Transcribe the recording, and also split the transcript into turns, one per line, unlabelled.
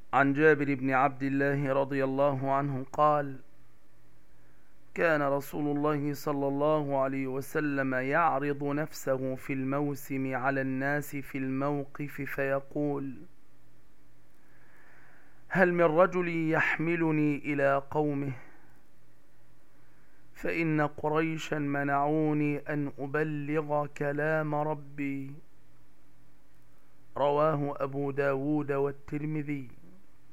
عن جابر بن عبد الله رضي الله عنه قال: كان رسول الله صلى الله عليه وسلم يعرض نفسه في الموسم على الناس في الموقف فيقول: هل من رجل يحملني إلى قومه؟ فإن قريشا منعوني أن أبلغ كلام ربي. رواه أبو داود والترمذي.